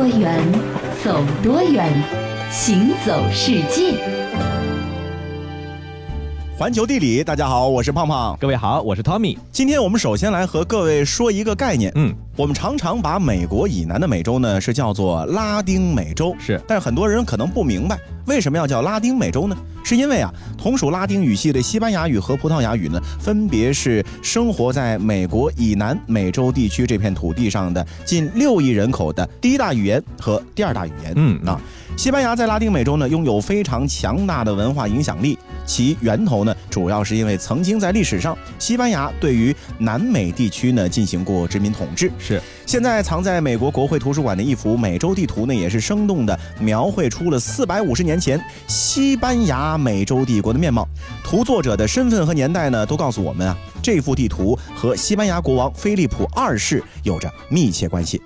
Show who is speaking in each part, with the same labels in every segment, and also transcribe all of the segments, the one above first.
Speaker 1: 多远，走多远，行走世界。
Speaker 2: 环球地理，大家好，我是胖胖。
Speaker 3: 各位好，我是 Tommy。
Speaker 2: 今天我们首先来和各位说一个概念。我们常常把美国以南的美洲呢是叫做拉丁美洲，但是很多人可能不明白为什么要叫拉丁美洲呢？是因为啊，同属拉丁语系的西班牙语和葡萄牙语呢，分别是生活在美国以南美洲地区这片土地上的近6亿人口的第一大语言和第二大语言。西班牙在拉丁美洲呢拥有非常强大的文化影响力，其源头呢主要是因为曾经在历史上西班牙对于南美地区呢进行过殖民统治。现在藏在美国国会图书馆的一幅美洲地图呢，也是生动地描绘出了450年前西班牙美洲帝国的面貌。图作者的身份和年代呢都告诉我们啊，这幅地图和西班牙国王菲利普2世有着密切关系。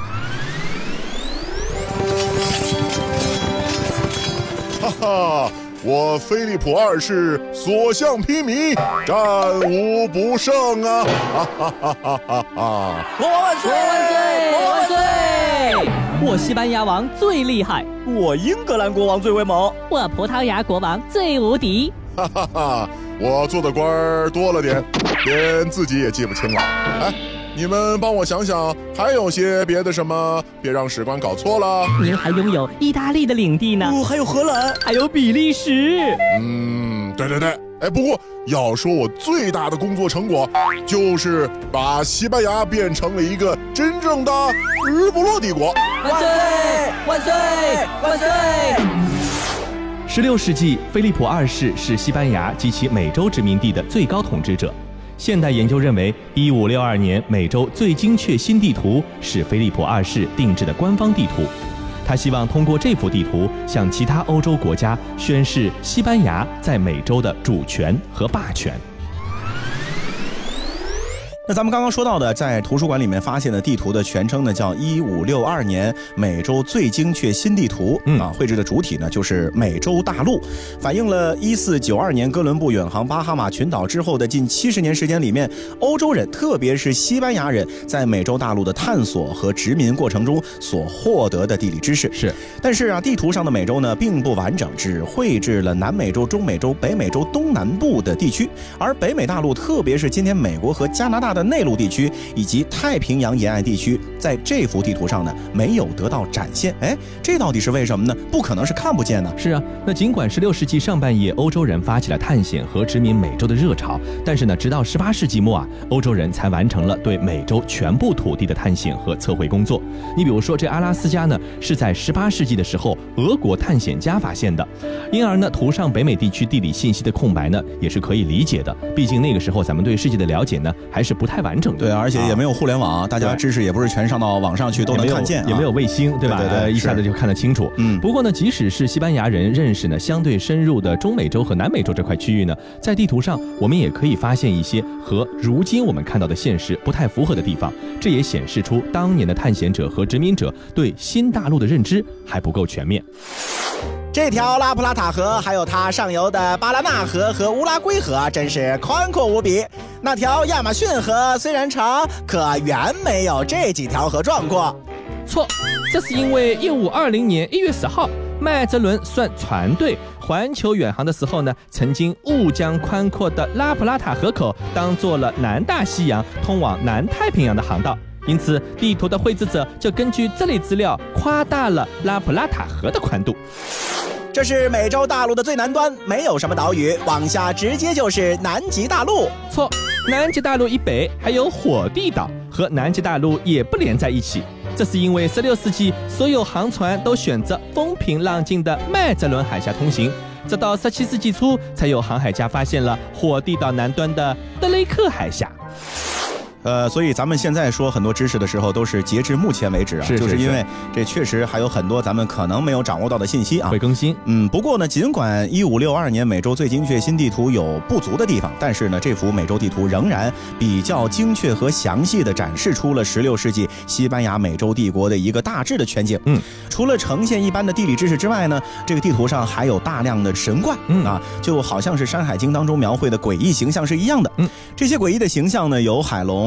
Speaker 4: 哈哈，我菲利普2世所向披靡，战无不胜啊！哈哈哈哈哈哈！
Speaker 5: 国王万岁！国王万岁！国王万岁！
Speaker 6: 我西班牙王最厉害，
Speaker 5: 我英格兰国王最威猛，
Speaker 6: 我葡萄牙国王最无敌。
Speaker 4: 哈哈哈！我做的官儿多了点，连自己也记不清了。哎，你们帮我想想，还有些别的什么？别让史官搞错了。
Speaker 6: 您还拥有意大利的领地呢，
Speaker 5: 还有荷兰，
Speaker 6: 还有比利时。
Speaker 4: 对。哎，不过要说我最大的工作成果，就是把西班牙变成了一个真正的日不落帝国。
Speaker 5: 万岁！万岁！万岁
Speaker 3: ！16世纪，菲利普2世是西班牙及其美洲殖民地的最高统治者。现代研究认为，1562年美洲最精确新地图是菲利普2世定制的官方地图。他希望通过这幅地图向其他欧洲国家宣示西班牙在美洲的主权和霸权。
Speaker 2: 那咱们刚刚说到的，在图书馆里面发现的地图的全称呢，叫1562年美洲最精确新地图。绘制的主体呢就是美洲大陆，反映了1492年哥伦布远航巴哈马群岛之后的近70年时间里面，欧洲人特别是西班牙人在美洲大陆的探索和殖民过程中所获得的地理知识。但是啊，地图上的美洲呢并不完整，只绘制了南美洲、中美洲、北美洲东南部的地区，而北美大陆，特别是今天美国和加拿大的内陆地区以及太平洋沿岸地区，在这幅地图上呢没有得到展现。这到底是为什么呢？不可能是看不见呢。
Speaker 3: 是啊，那尽管16世纪上半叶欧洲人发起了探险和殖民美洲的热潮，但是呢，直到18世纪末啊，欧洲人才完成了对美洲全部土地的探险和测绘工作。你比如说，这阿拉斯加呢是在18世纪的时候俄国探险家发现的，因而呢，图上北美地区地理信息的空白呢也是可以理解的。毕竟那个时候咱们对世界的了解呢还是不太完整的。
Speaker 2: 对，而且也没有互联网，大家知识也不是全上到网上去都能看见，
Speaker 3: 也没有卫星，对吧？一下子就看得清楚。不过呢，即使是西班牙人认识呢相对深入的中美洲和南美洲这块区域呢，在地图上我们也可以发现一些和如今我们看到的现实不太符合的地方，这也显示出当年的探险者和殖民者对新大陆的认知还不够全面。
Speaker 7: 这条拉普拉塔河还有它上游的巴拉纳河和乌拉圭河真是宽阔无比，那条亚马逊河虽然长，可远没有这几条河壮阔。
Speaker 6: 错，这是因为1520年1月10号麦哲伦率船队环球远航的时候呢，曾经误将宽阔的拉普拉塔河口当做了南大西洋通往南太平洋的航道，因此地图的绘制者就根据这类资料夸大了拉普拉塔河的宽度。
Speaker 7: 这是美洲大陆的最南端，没有什么岛屿，往下直接就是南极大陆。
Speaker 6: 错，南极大陆以北还有火地岛，和南极大陆也不连在一起。这是因为16世纪所有航船都选择风平浪静的麦哲伦海峡通行，直到17世纪初才有航海家发现了火地岛南端的德雷克海峡。
Speaker 2: 所以咱们现在说很多知识的时候都是截至目前为止啊，就是因为这确实还有很多咱们可能没有掌握到的信息啊，
Speaker 3: 会更新。
Speaker 2: 不过呢，尽管1562年美洲最精确新地图有不足的地方，但是呢，这幅美洲地图仍然比较精确和详细的展示出了16世纪西班牙美洲帝国的一个大致的全景。除了呈现一般的地理知识之外呢，这个地图上还有大量的神怪啊，就好像是《山海经》当中描绘的诡异形象是一样的。这些诡异的形象呢，有海龙、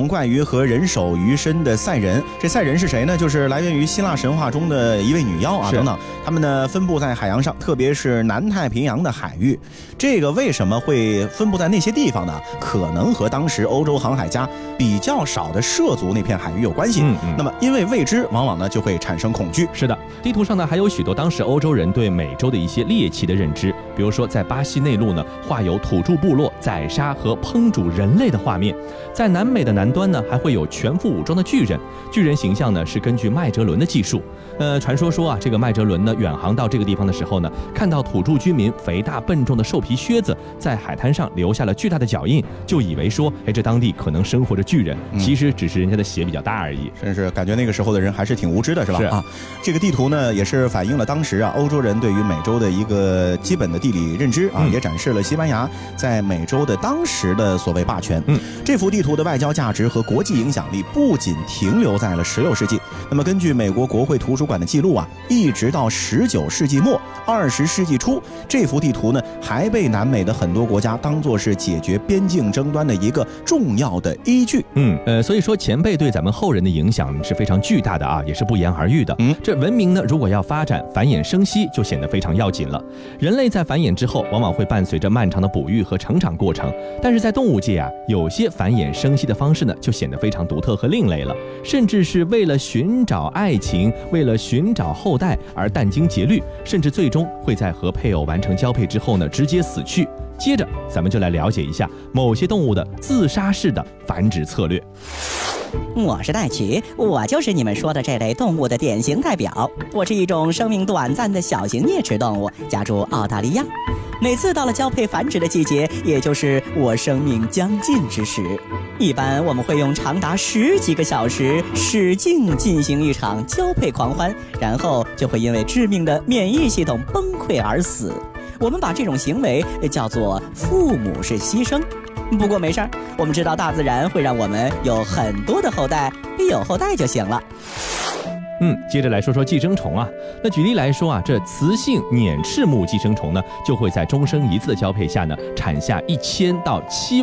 Speaker 2: 种怪鱼和人首鱼身的赛人。这赛人是谁呢？就是来源于希腊神话中的一位女妖啊，等等。他们呢分布在海洋上，特别是南太平洋的海域。这个为什么会分布在那些地方呢？可能和当时欧洲航海家比较少的涉足那片海域有关系。那么因为未知，往往呢就会产生恐惧。
Speaker 3: 是的，地图上呢还有许多当时欧洲人对美洲的一些猎奇的认知，比如说在巴西内陆呢画有土著部落宰杀和烹煮人类的画面，在南美的南端呢还会有全副武装的巨人，巨人形象呢是根据麦哲伦的技术。传说啊，这个麦哲伦呢远航到这个地方的时候呢，看到土著居民肥大笨重的兽皮靴子在海滩上留下了巨大的脚印，就以为说，这当地可能生活着巨人，其实只是人家的鞋比较大而已。
Speaker 2: 真是感觉那个时候的人还是挺无知的，是吧？
Speaker 3: 是
Speaker 2: 这个地图呢也是反映了当时欧洲人对于美洲的一个基本的地理认知也展示了西班牙在美洲的当时的所谓霸权。这幅地图的外交价值和国际影响力不仅停留在了16世纪，那么根据美国国会图书馆的记录一直到19世纪末20世纪初，这幅地图呢还被南美的很多国家当作是解决边境争端的一个重要的依据。
Speaker 3: 所以说前辈对咱们后人的影响是非常巨大的也是不言而喻的。这文明呢如果要发展繁衍生息，就显得非常要紧了。人类在繁衍之后往往会伴随着漫长的哺育和成长过程，但是在动物界有些繁衍生息的方式呢就显得非常独特和另类了，甚至是为了寻找爱情，为了寻找后代而殚精竭虑，甚至最终会在和配偶完成交配之后呢直接死去。接着咱们就来了解一下某些动物的自杀式的繁殖策略。
Speaker 8: 我是戴奇，我就是你们说的这类动物的典型代表。我是一种生命短暂的小型啮齿动物，家住澳大利亚。每次到了交配繁殖的季节，也就是我生命将尽之时，一般我们会用长达10几个小时使劲进行一场交配狂欢，然后就会因为致命的免疫系统崩溃而死。我们把这种行为叫做父母式牺牲。不过没事儿，我们知道大自然会让我们有很多的后代，有后代就行了。
Speaker 3: 接着来说说寄生虫那举例来说这雌性捻翅目寄生虫呢，就会在终生一次的交配下呢，产下1000到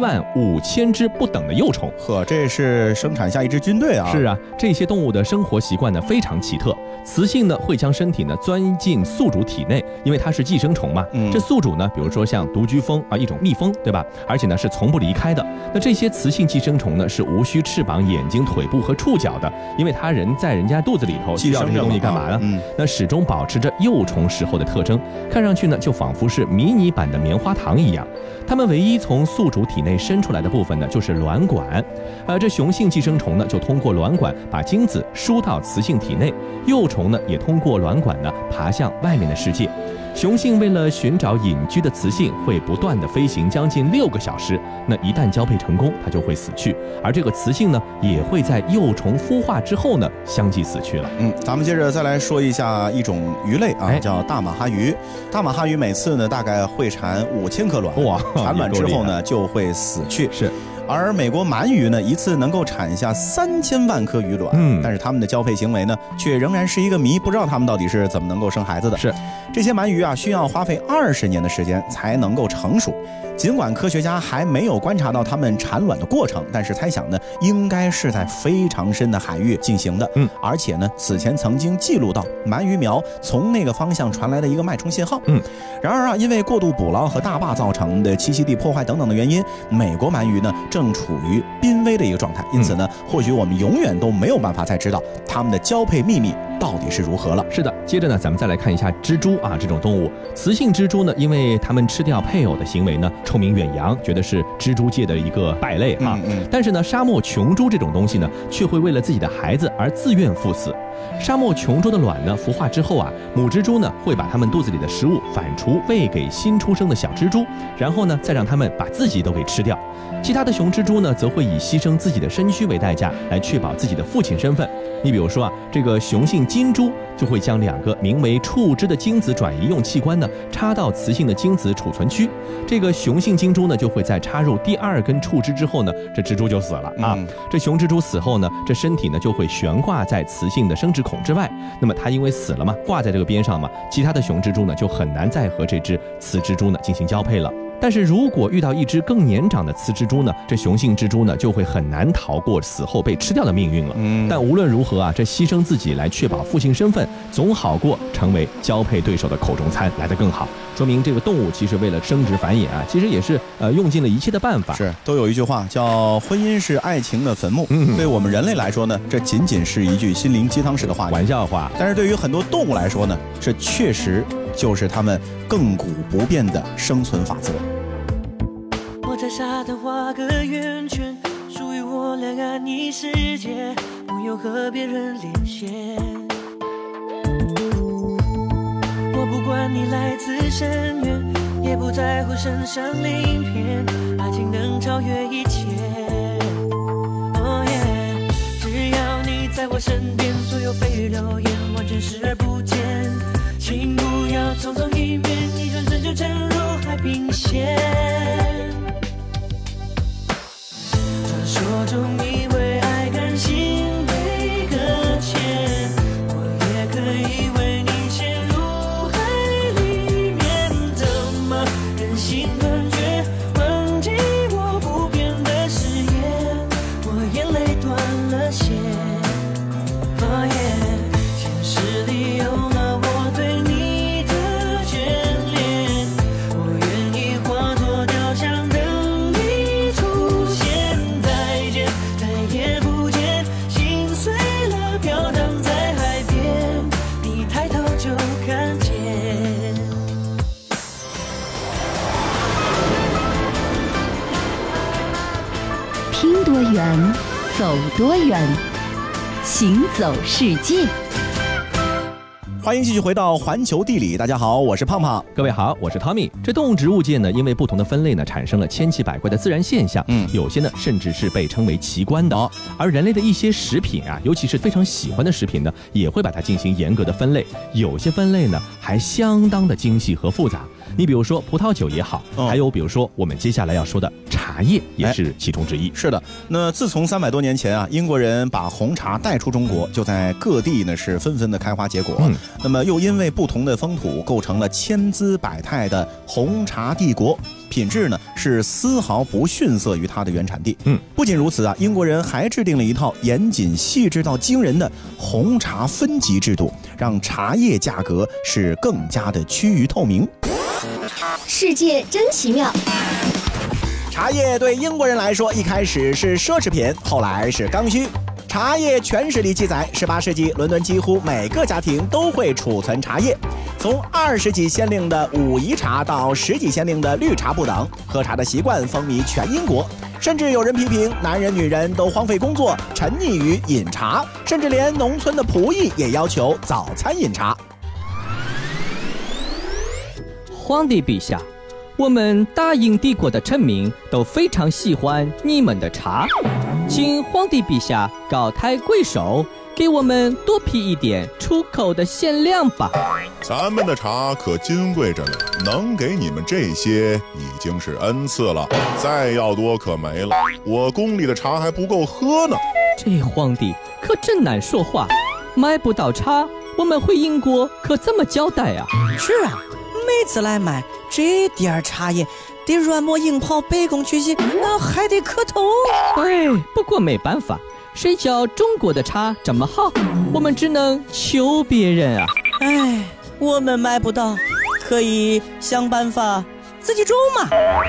Speaker 3: 75000只不等的幼虫。
Speaker 2: 这是生产下一支军队啊！
Speaker 3: 是这些动物的生活习惯呢非常奇特。雌性呢会将身体呢钻进宿主体内，因为它是寄生虫嘛。这宿主呢，比如说像独居蜂一种蜜蜂，对吧？而且呢是从不离开的。那这些雌性寄生虫呢是无需翅膀、眼睛、腿部和触角的，因为它人在人家肚子里头需要这些东西干嘛呢？那始终保持着幼虫时候的特征，看上去呢就仿佛是迷你版的棉花糖一样。它们唯一从宿主体内伸出来的部分呢就是卵管，这雄性寄生虫呢就通过卵管把精子输到雌性体内，幼虫呢也通过卵管呢爬向外面的世界。雄性为了寻找隐居的雌性，会不断的飞行将近6个小时。那一旦交配成功，它就会死去，而这个雌性呢，也会在幼虫孵化之后呢，相继死去了。
Speaker 2: 咱们接着再来说一下一种鱼类叫大马哈鱼。大马哈鱼每次呢大概会产5000颗卵，产卵之后呢就会死去。
Speaker 3: 是。
Speaker 2: 而美国鳗鱼呢，一次能够产下3000万颗鱼卵，但是它们的交配行为呢，却仍然是一个谜，不知道它们到底是怎么能够生孩子的。
Speaker 3: 是，
Speaker 2: 这些鳗鱼需要花费20年的时间才能够成熟。尽管科学家还没有观察到它们产卵的过程，但是猜想呢，应该是在非常深的海域进行的。而且呢，此前曾经记录到鳗鱼苗从那个方向传来的一个脉冲信号。然而因为过度捕捞和大坝造成的栖息地破坏等等的原因，美国鳗鱼呢正处于濒危的一个状态。因此呢，或许我们永远都没有办法再知道它们的交配秘密到底是如何了。
Speaker 3: 是的，接着呢，咱们再来看一下蜘蛛这种动物。雌性蜘蛛呢，因为它们吃掉配偶的行为呢，臭名远扬，觉得是蜘蛛界的一个败类但是呢，沙漠琼蛛这种东西呢，却会为了自己的孩子而自愿赴死。沙漠琼蛛的卵呢，孵化之后母蜘蛛呢会把它们肚子里的食物反刍喂给新出生的小蜘蛛，然后呢再让它们把自己都给吃掉。其他的雄蜘蛛呢，则会以牺牲自己的身躯为代价，来确保自己的父亲身份。你比如说这个雄性金蛛就会将2个名为触枝的精子转移用器官呢插到雌性的精子储存区。这个雄性金蛛呢就会在插入第2根触枝之后呢，这蜘蛛就死了这雄蜘蛛死后呢，这身体呢就会悬挂在雌性的生殖孔之外。那么它因为死了嘛，挂在这个边上嘛，其他的雄蜘蛛呢就很难再和这只雌蜘蛛呢进行交配了。 但是如果遇到一只更年长的雌蜘蛛呢，这雄性蜘蛛呢就会很难逃过死后被吃掉的命运了。但无论如何啊，这牺牲自己来确保父性身份，总好过成为交配对手的口中餐来得更好。说明这个动物其实为了生殖繁衍啊，其实也是用尽了一切的办法。
Speaker 2: 是，都有一句话叫婚姻是爱情的坟墓。对我们人类来说呢，这仅仅是一句心灵鸡汤式的话，
Speaker 3: 玩笑话。
Speaker 2: 但是对于很多动物来说呢，这确实就是它们亘古不变的生存法则。
Speaker 9: 我在沙滩画个圆圈，属于我俩安逸世界，不用和别人连线。我不管你来自深渊，也不在乎身上鳞片，爱情能超越一切。Oh yeah， 只要你在我身边，所有蜚语流言完全视而不见。请不要匆匆一面，一转身就沉入海平线。传说中以为爱甘心被搁浅，我也可以为你潜入海里面，怎么忍心断绝，忘记我不变的誓言，我眼泪断了线。Oh yeah， 前世里有了我对你的眷恋，我愿意化作雕像等你出现。再见，再也不见，心碎了飘荡在海边，你抬头就看见。
Speaker 1: 听多远，走多远，行走世界。
Speaker 2: 欢迎继续回到环球地理，大家好，我是胖胖。
Speaker 3: 各位好，我是 Tommy。这动植物界呢，因为不同的分类呢，产生了千奇百怪的自然现象。有些呢，甚至是被称为奇观的。而人类的一些食品啊，尤其是非常喜欢的食品呢，也会把它进行严格的分类。有些分类呢，还相当的精细和复杂。你比如说葡萄酒也好，还有比如说我们接下来要说的茶叶也是其中之一。
Speaker 2: 是的，那自从300多年前啊，英国人把红茶带出中国，就在各地呢是纷纷的开花结果。那么又因为不同的风土，构成了千姿百态的红茶帝国，品质呢是丝毫不逊色于它的原产地。不仅如此啊，英国人还制定了一套严谨细致到惊人的红茶分级制度，让茶叶价格是更加的趋于透明。
Speaker 10: 世界真奇妙。
Speaker 7: 茶叶对英国人来说，一开始是奢侈品，后来是刚需。茶叶全史里记载，18世纪伦敦几乎每个家庭都会储存茶叶。从20几先令的武夷茶到10几先令的绿茶不等，喝茶的习惯风靡全英国。甚至有人批评，男人女人都荒废工作，沉溺于饮茶，甚至连农村的仆役也要求早餐饮茶。
Speaker 11: 皇帝陛下，我们大英帝国的臣民都非常喜欢你们的茶，请皇帝陛下高抬贵手，给我们多批一点出口的限量吧。
Speaker 4: 咱们的茶可金贵着呢，能给你们这些已经是恩赐了，再要多可没了，我宫里的茶还不够喝呢。
Speaker 11: 这皇帝可真难说话，买不到茶，我们回英国可怎么交代啊？
Speaker 8: 是啊，每次来买这点茶叶，得软磨硬泡，卑躬屈膝，那还得磕头。
Speaker 11: 哎，不过没办法，谁叫中国的茶这么好，我们只能求别人啊。
Speaker 8: 哎，我们买不到，可以想办法自己种嘛。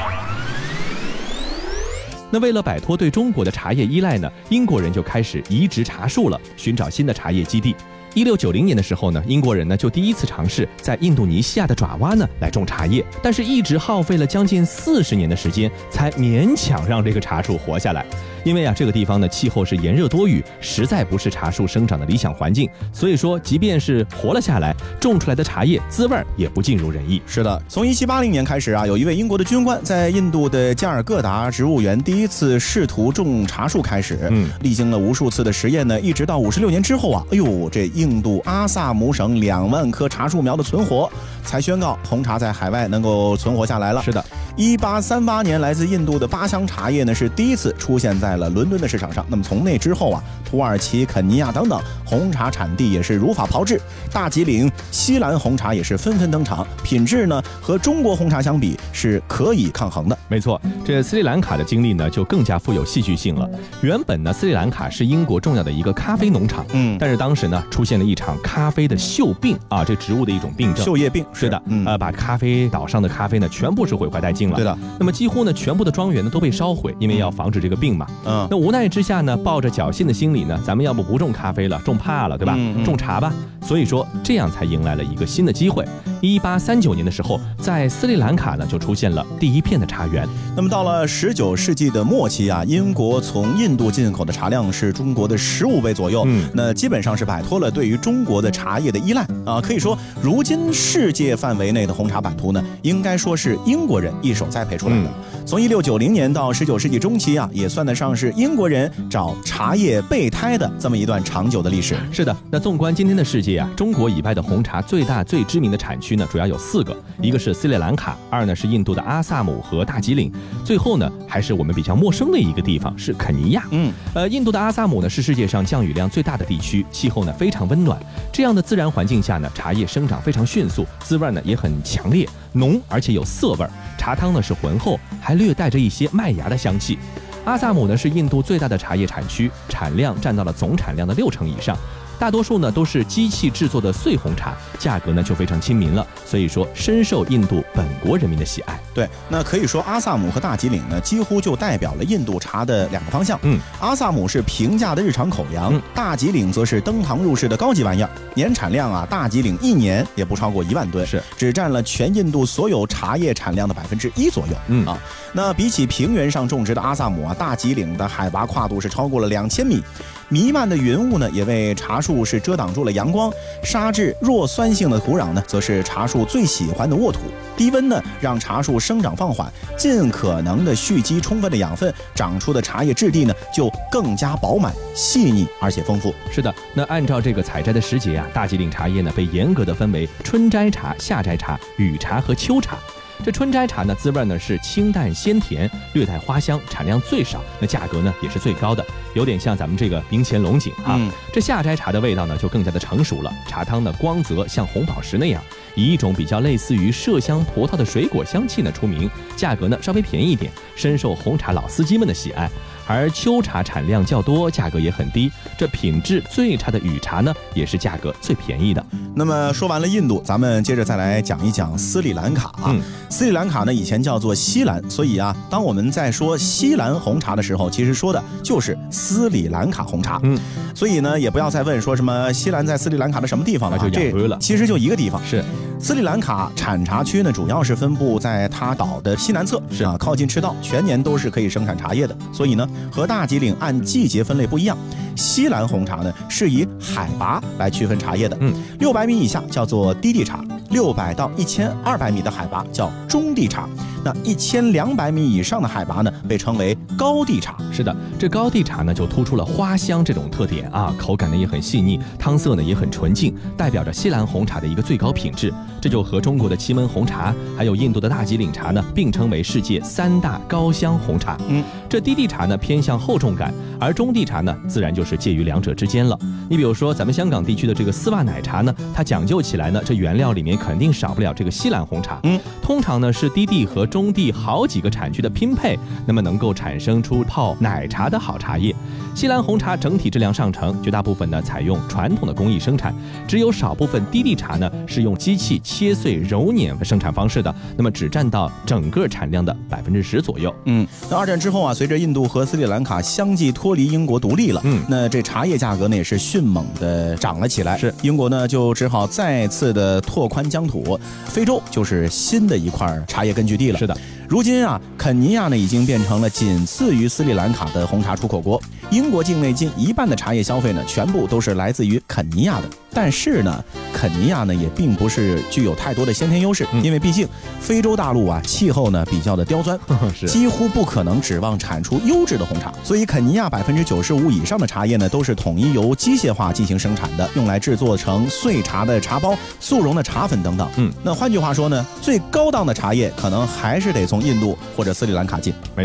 Speaker 3: 那为了摆脱对中国的茶叶依赖呢，英国人就开始移植茶树了，寻找新的茶叶基地。1690年的时候呢，英国人呢就第一次尝试在印度尼西亚的爪哇呢来种茶叶，但是一直耗费了将近40年的时间，才勉强让这个茶树活下来。因为啊，这个地方呢气候是炎热多雨，实在不是茶树生长的理想环境，所以说即便是活了下来，种出来的茶叶滋味也不尽如人意。
Speaker 2: 是的，从1780年开始啊，有一位英国的军官在印度的加尔各答植物园第一次试图种茶树开始，历经了无数次的实验呢，一直到56年之后啊，哎呦，这印度阿萨姆省2万棵茶树苗的存活，才宣告红茶在海外能够存活下来了。
Speaker 3: 是的，
Speaker 2: 1838年来自印度的巴香茶叶呢是第一次出现在在了伦敦的市场上。那么从那之后啊，土耳其、肯尼亚等等红茶产地也是如法炮制，大吉岭、锡兰红茶也是纷纷登场，品质呢和中国红茶相比是可以抗衡的。
Speaker 3: 没错，这斯里兰卡的经历呢就更加富有戏剧性了。原本呢，斯里兰卡是英国重要的一个咖啡农场，但是当时呢出现了一场咖啡的锈病啊，这植物的一种病症，
Speaker 2: 锈叶病。
Speaker 3: 是的，把咖啡岛上的咖啡呢全部是毁坏殆尽了。
Speaker 2: 对的，
Speaker 3: 那么几乎呢全部的庄园呢都被烧毁，因为要防止这个病嘛。那无奈之下呢，抱着侥幸的心理呢，咱们要不种咖啡了，种怕了，对吧？种茶吧。所以说这样才迎来了一个新的机会。1839年的时候，在斯里兰卡呢就出现了第一片的茶园。
Speaker 2: 那么到了19世纪的末期啊，英国从印度进口的茶量是中国的15倍左右，那基本上是摆脱了对于中国的茶叶的依赖啊。可以说，如今世界范围内的红茶版图呢，应该说是英国人一手栽培出来的。从1690年到19世纪中期啊，也算得上是英国人找茶叶备胎的这么一段长久的历史。
Speaker 3: 是的，那纵观今天的世界啊，中国以外的红茶最大最知名的产区呢，主要有4个，一个是斯里兰卡，二呢是印度的阿萨姆和大吉岭，最后呢还是我们比较陌生的一个地方是肯尼亚。印度的阿萨姆呢是世界上降雨量最大的地区，气候呢非常温暖，这样的自然环境下呢，茶叶生长非常迅速，滋味呢也很强烈，浓而且有涩味，茶汤呢是浑厚，还略带着一些麦芽的香气。阿萨姆呢是印度最大的茶叶产区，产量占到了总产量的60%以上。大多数呢都是机器制作的碎红茶，价格呢就非常亲民了，所以说深受印度本国人民的喜爱。
Speaker 2: 对，那可以说阿萨姆和大吉岭呢，几乎就代表了印度茶的2个方向。阿萨姆是平价的日常口粮，大吉岭则是登堂入室的高级玩意儿。年产量啊，大吉岭1年也不超过1万吨，
Speaker 3: 是
Speaker 2: 只占了全印度所有茶叶产量的1%左右。那比起平原上种植的阿萨姆啊，大吉岭的海拔跨度是超过了2000米。弥漫的云雾呢，也为茶树是遮挡住了阳光。沙质弱酸性的土壤呢，则是茶树最喜欢的沃土。低温呢，让茶树生长放缓，尽可能的蓄积充分的养分，长出的茶叶质地呢，就更加饱满、细腻而且丰富。
Speaker 3: 是的，那按照这个采摘的时节啊，大吉岭茶叶呢被严格的分为春摘茶、夏摘茶、雨茶和秋茶。这春摘茶呢，滋味呢是清淡鲜甜，略带花香，产量最少，那价格呢也是最高的，有点像咱们这个明前龙井啊。这夏摘茶的味道呢就更加的成熟了，茶汤呢光泽像红宝石那样，以一种比较类似于麝香葡萄的水果香气呢出名，价格呢稍微便宜一点，深受红茶老司机们的喜爱。而秋茶产量较多，价格也很低，这品质最差的雨茶呢也是价格最便宜的。
Speaker 2: 那么说完了印度，咱们接着再来讲一讲斯里兰卡啊。斯里兰卡呢以前叫做锡兰，所以啊，当我们在说锡兰红茶的时候，其实说的就是斯里兰卡红茶。所以呢，也不要再问说什么锡兰在斯里兰卡的什么地方了，
Speaker 3: 就这了，
Speaker 2: 其实就一个地方。
Speaker 3: 是
Speaker 2: 斯里兰卡产茶区呢，主要是分布在它岛的西南侧，是啊，靠近赤道，全年都是可以生产茶叶的。所以呢，和大吉岭按季节分类不一样。锡兰红茶呢是以海拔来区分茶叶的，600米以下叫做低地茶，600到1200米的海拔叫中地茶，那1200米以上的海拔呢被称为高地茶。
Speaker 3: 是的，这高地茶呢就突出了花香这种特点啊，口感呢也很细腻，汤色呢也很纯净，代表着锡兰红茶的一个最高品质。这就和中国的祁门红茶还有印度的大吉岭茶呢并称为世界3大高香红茶。这低地茶呢偏向厚重感，而中地茶呢自然就是介于两者之间了。你比如说咱们香港地区的这个丝袜奶茶呢，它讲究起来呢，这原料里面肯定少不了这个锡兰红茶。通常呢是低地和中地好几个产区的拼配，那么能够产生出泡奶茶的好茶叶。锡兰红茶整体质量上乘，绝大部分呢采用传统的工艺生产，只有少部分低地茶呢是用机器切碎揉捻生产方式的，那么只占到整个产量的10%左右。
Speaker 2: 那二战之后啊，随着印度和斯里兰卡相继脱离英国独立了，那这茶叶价格呢也是迅猛的涨了起来。
Speaker 3: 是
Speaker 2: 英国呢就只好再次的拓宽疆土，非洲就是新的一块茶叶根据地了。
Speaker 3: 是的。
Speaker 2: 如今啊，肯尼亚呢已经变成了仅次于斯里兰卡的红茶出口国。英国境内近1半的茶叶消费呢，全部都是来自于肯尼亚的。但是呢，肯尼亚呢也并不是具有太多的先天优势，因为毕竟非洲大陆啊气候呢比较的刁钻，几乎不可能指望产出优质的红茶。所以肯尼亚95%以上的茶叶呢都是统一由机械化进行生产的，用来制作成碎茶的茶包、速溶的茶粉等等。那换句话说呢，最高档的茶叶可能还是得从印度或者斯里兰卡进。
Speaker 3: 没错。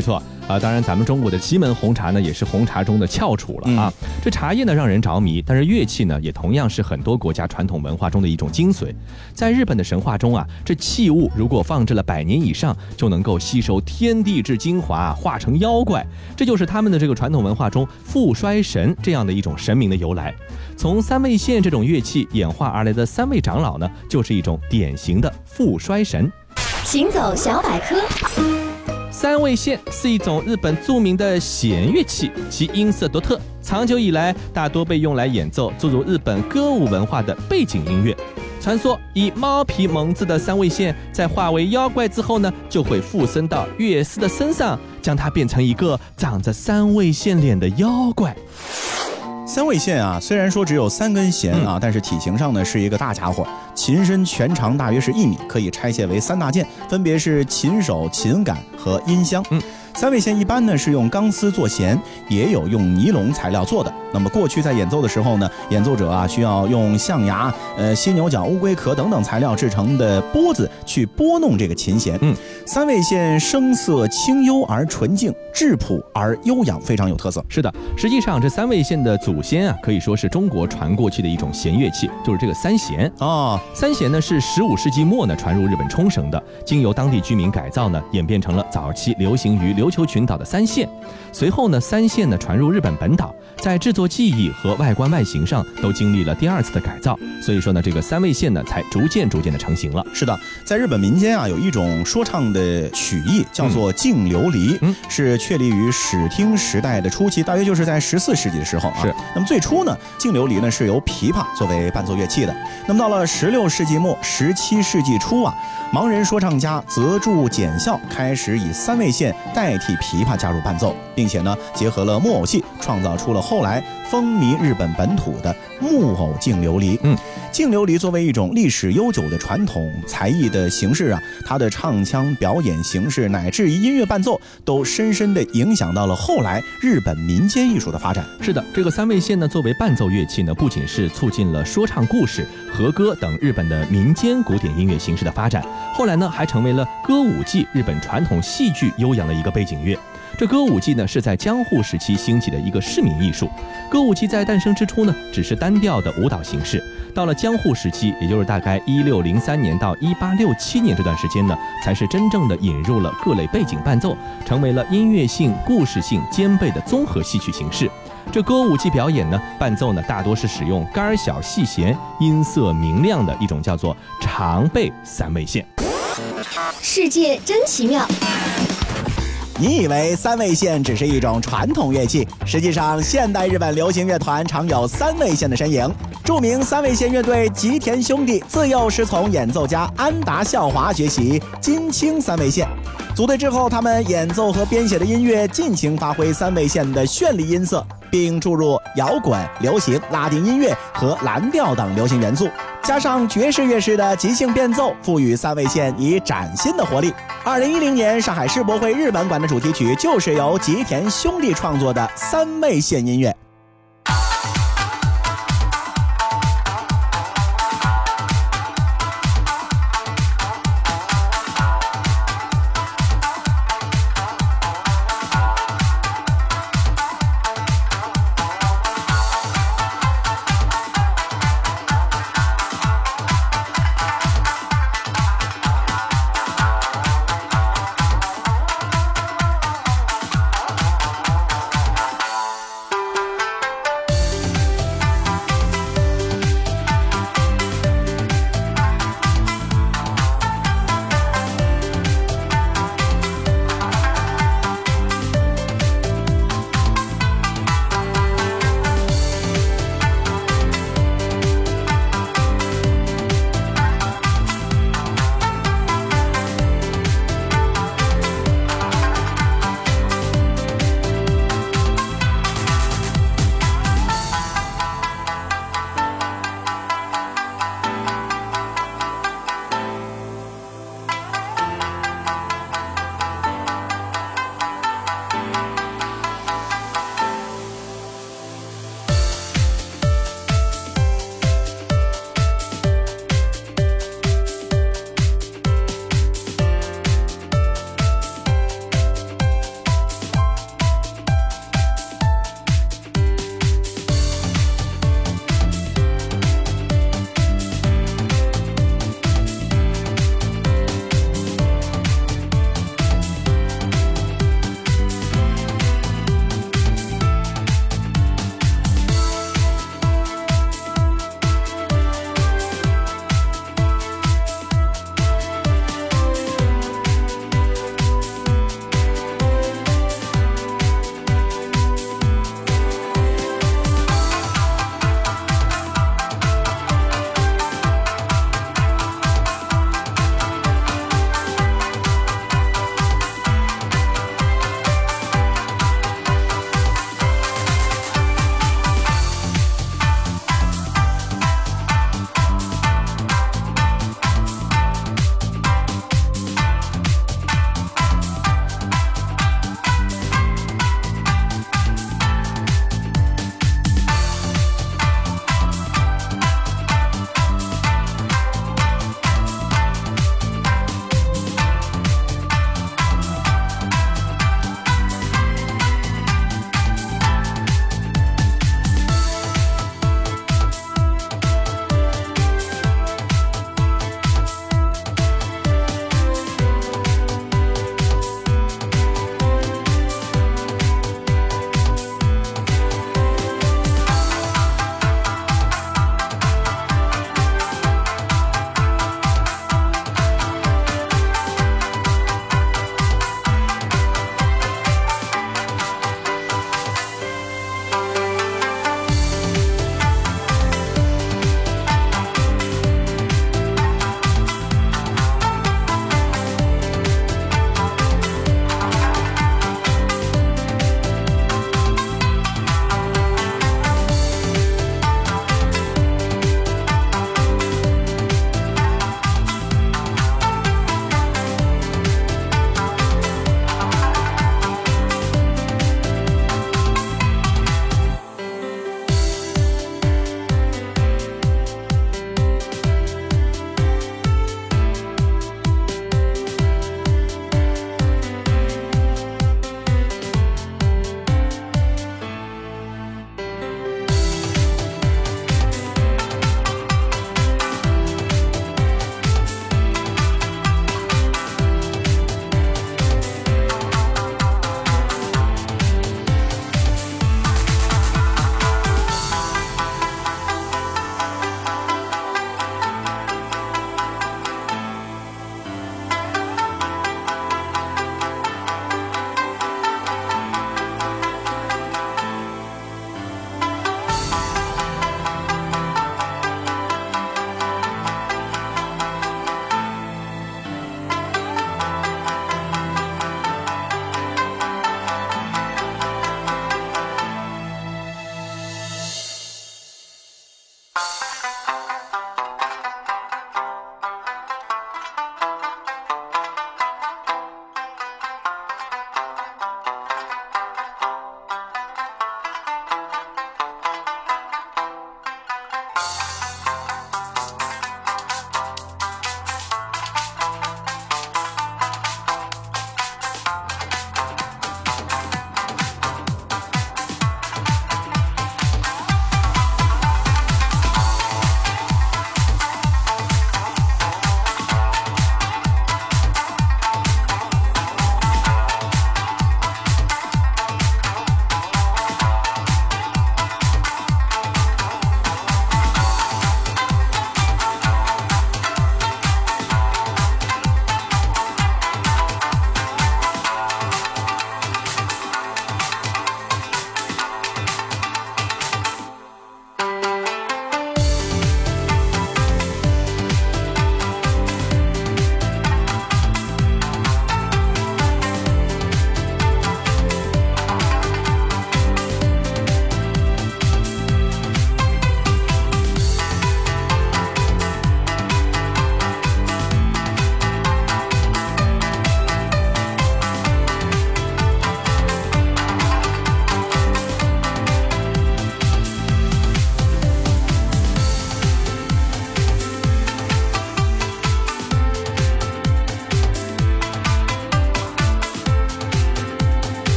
Speaker 3: 当然咱们中国的祁门红茶呢，也是红茶中的翘楚了啊。这茶叶呢让人着迷，但是乐器呢也同样是很多国家传统文化中的一种精髓。在日本的神话中啊，这器物如果放置了100年以上，就能够吸收天地之精华，化成妖怪。这就是他们的这个传统文化中富衰神这样的一种神明的由来。从三味线这种乐器演化而来的三位长老呢，就是一种典型的富衰神。
Speaker 10: 行走小百科。
Speaker 6: 三味线是一种日本著名的弦乐器，其音色独特，长久以来大多被用来演奏注入日本歌舞文化的背景音乐。传说以猫皮蒙制的三味线在化为妖怪之后呢，就会附身到乐师的身上，将它变成一个长着三味线脸的妖怪。
Speaker 2: 三味线啊，虽然说只有3根弦啊，但是体型上呢是一个大家伙，琴身全长大约是1米，可以拆卸为3大件，分别是琴手、琴杆和音箱。三味线一般呢是用钢丝做弦，也有用尼龙材料做的。那么过去在演奏的时候呢，演奏者啊需要用象牙、犀牛角、乌龟壳等等材料制成的拨子去拨弄这个琴弦。三味线声色清幽而纯净，质朴而悠扬，非常有特色。
Speaker 3: 是的，实际上这三味线的祖先啊，可以说是中国传过去的一种弦乐器，就是这个三弦啊。三弦呢是15世纪末呢传入日本冲绳的，经由当地居民改造呢，演变成了早期流行于琉球群岛的三线。随后呢，三线呢传入日本本岛，在制作技艺和外观外形上都经历了第2次的改造，所以说呢，这个三味线呢才逐渐的成型了。
Speaker 2: 是的，在日本民间啊，有一种说唱的曲艺叫做净琉璃，是确立于室町时代的初期，大约就是在14世纪的时候啊。那么最初呢，净琉璃呢是由琵琶作为伴奏乐器的。那么到了16世纪末、17世纪初啊，盲人说唱家泽助简孝开始以三味线代替琵琶加入伴奏，并且呢结合了木偶戏，创造出了后来风靡日本本土的木偶净琉璃。净琉璃作为一种历史悠久的传统才艺的形式啊，它的唱腔表演形式乃至于音乐伴奏都深深地影响到了后来日本民间艺术的发展。
Speaker 3: 是的，这个三味线呢作为伴奏乐器呢，不仅是促进了说唱故事、和歌等日本的民间古典音乐形式的发展，后来呢还成为了歌舞伎、日本传统戏剧悠扬的一个背景乐。这歌舞伎呢是在江户时期兴起的一个市民艺术。歌舞伎在诞生之初呢只是单调的舞蹈形式，到了江户时期，也就是大概1603年到1867年这段时间呢，才是真正的引入了各类背景伴奏，成为了音乐性、故事性兼备的综合戏曲形式。这歌舞伎表演呢，伴奏呢大多是使用杆小细弦、音色明亮的一种叫做长贝三味线。
Speaker 10: 世界真奇妙。
Speaker 7: 你以为三味线只是一种传统乐器，实际上现代日本流行乐团常有三味线的身影。著名三味线乐队吉田兄弟自幼是从演奏家安达孝华学习金青三味线。组队之后，他们演奏和编写的音乐尽情发挥三味线的绚丽音色，并注入摇滚、流行、拉丁音乐和蓝调等流行元素，加上爵士乐式的即兴变奏，赋予三味线以崭新的活力。2010年上海世博会日本馆的主题曲就是由吉田兄弟创作的三味线音乐。